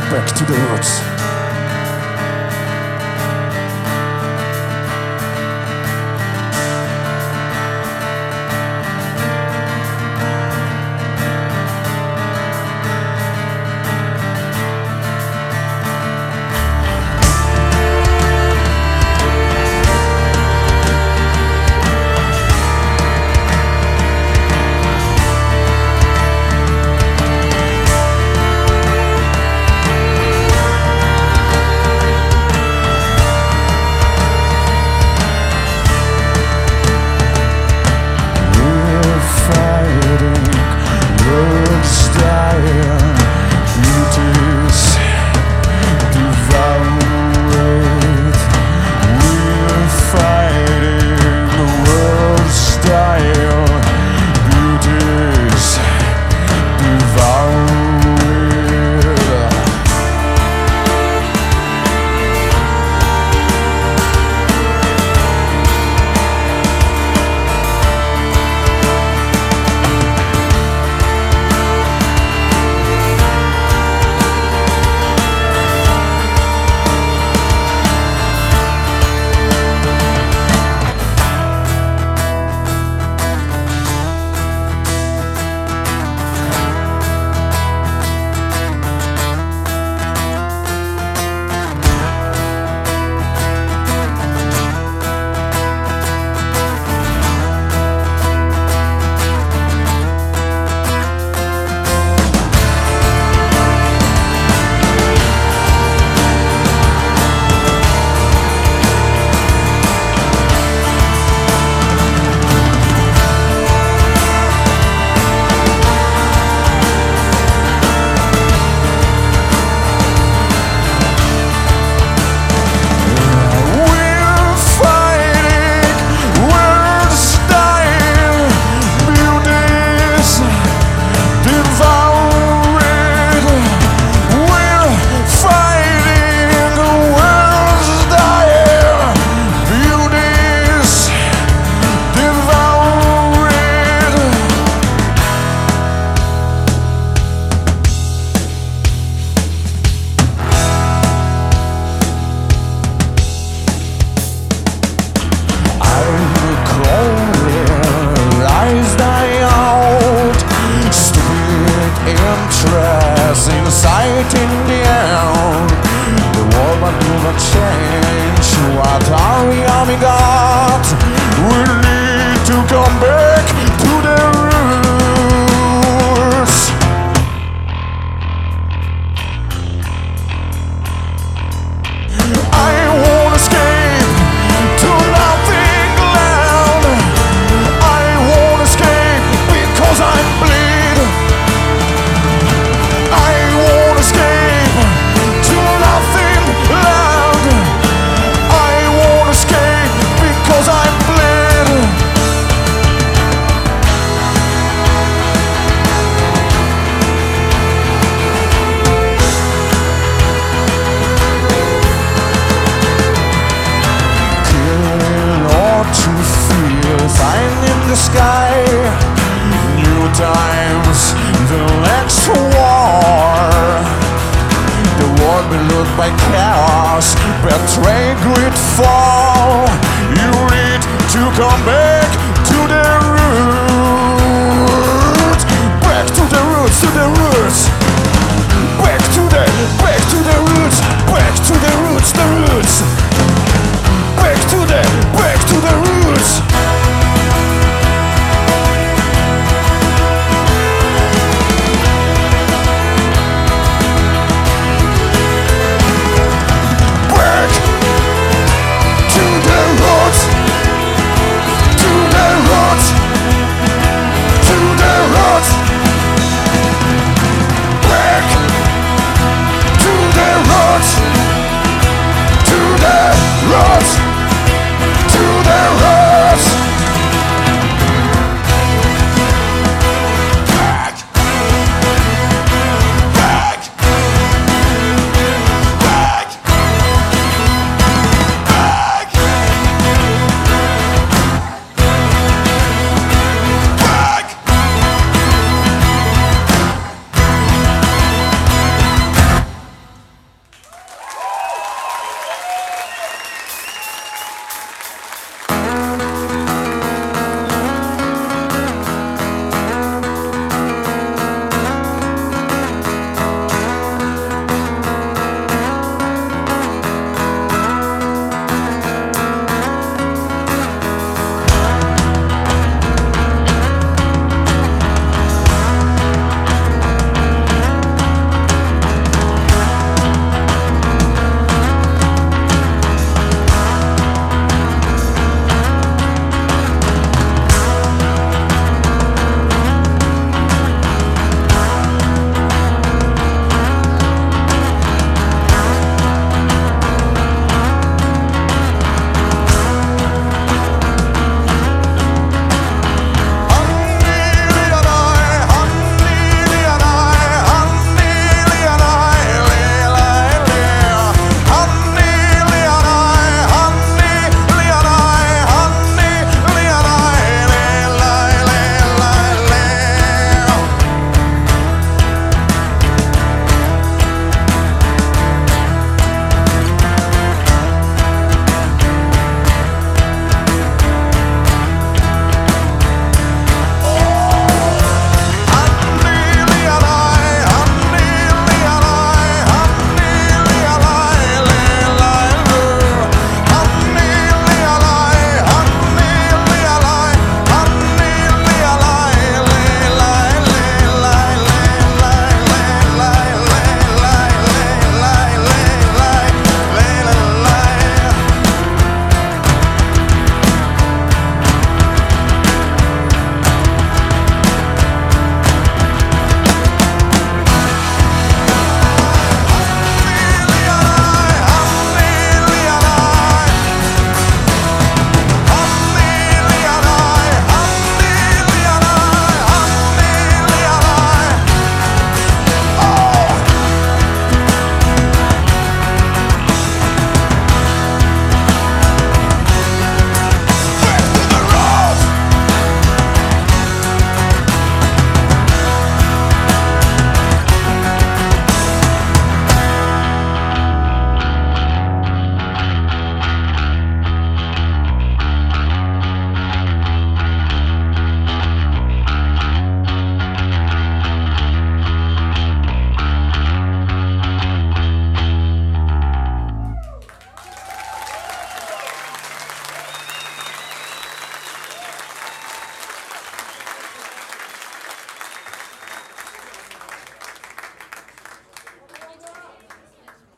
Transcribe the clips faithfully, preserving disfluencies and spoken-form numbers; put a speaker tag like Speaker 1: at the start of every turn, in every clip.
Speaker 1: back to the roots. Inside in the end, the world might never change. What are we having got? We need to come back to the roots. I won't escape to nothing land. I won't escape because I'm bleed. I won't escape to nothing land. I won't escape because I'm bleed. Killing or to feel, find in the sky. New times, the next war. The world beloved by chaos, betray, greed, fall. You need to come back to the roots. Back to the roots, to the roots. Back to the, back to the roots. Back to the roots, the roots. Back to the, back to the roots.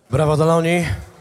Speaker 2: Brawo Daloni.